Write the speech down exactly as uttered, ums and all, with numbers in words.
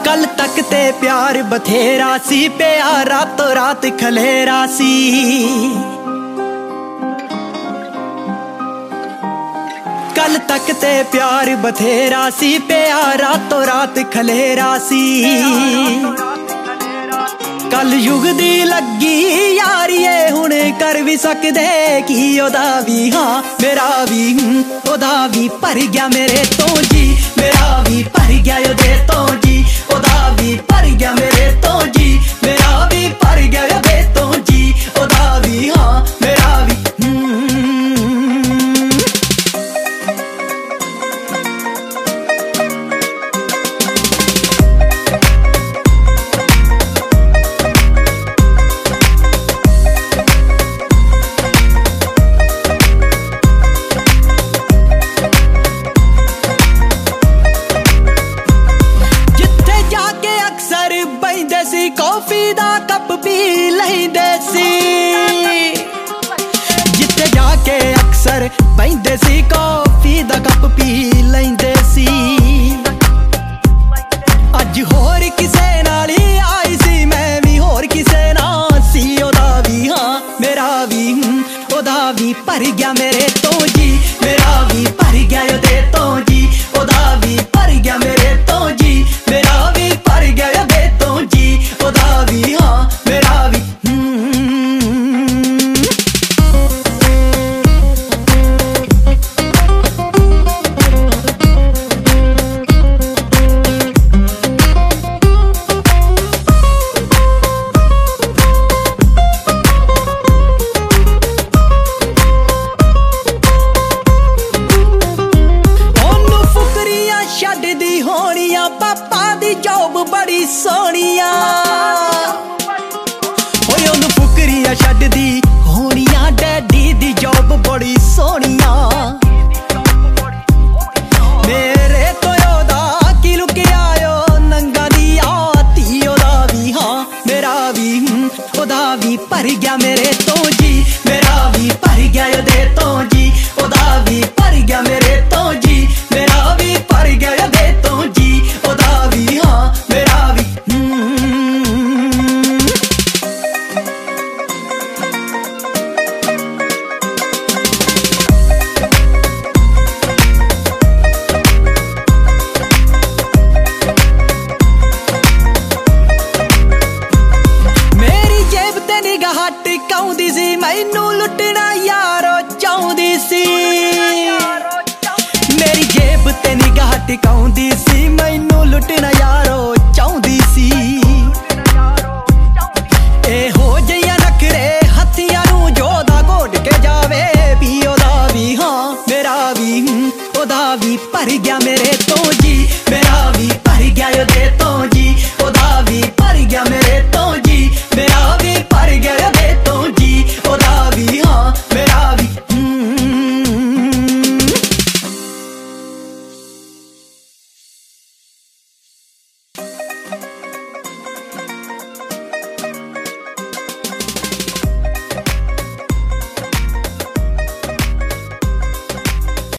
कल तक ते प्यार बथेरा सी, प्यार रातों रात खलेरा सी। कल तक ते प्यार बथेरा सी, प्यार रातों रात खलेरा सी। कल युग दी लगी यारीए हुण कर भी सकदे की ओदा भी हाँ मेरा भी ओदा भी भर गया मेरे तो जी, मेरा भी भर गया ओदे तो जी, ओदा भी भर गया मेरे तो जी, मेरा भी भर गया ओदे तो जी, ओदा भी हाँ मेरा भी। कॉफी दा कप पी लैंदे सी, जिथे जाके अक्सर बहिंदे सी कॉफी दा कप पी लैंदे सी। अज होर किसे नाल ही आई सी, मैं भी होर किसे नाल सी। ओदा भी हाँ मेरा भी ओदा भी भर गया मेरे तो जी, मेरा भी भर गया ओदे तो जी, ओदा भी भर गया मेरे तो जी, मेरा भी भर गया ओदे तो जी, ओदा भी हाँ मेरा भी। ओनू फुकरियां छड्डदी होनियां, पापा दी जॉब बड़ी सोहनिया। ओए ओनू फुकरियां छड्डदी होनियां, डैडी दी जॉब बड़ी सोहनिया। मेरे तो ओदा की लुकिया ओ नंगा दी आती, ओदा भी हाँ मेरा भी ओदा भी भर गया मेरे तो जी, मेरा भी भर गया ओदे तो जी, ओदा भी भर गया मेरे तो जी, मेरा भी भर गया ओदे तो जी, ओदा भी हाँ मेरा भी। मेरी जेब ते निगाह टिकाउंदी सी, मैनू लुटना यारो चाहुंदी सी। मेरी जेब ते निगाह टिकाउंदी सी, मैनू लुटना यारो चाहुंदी सी।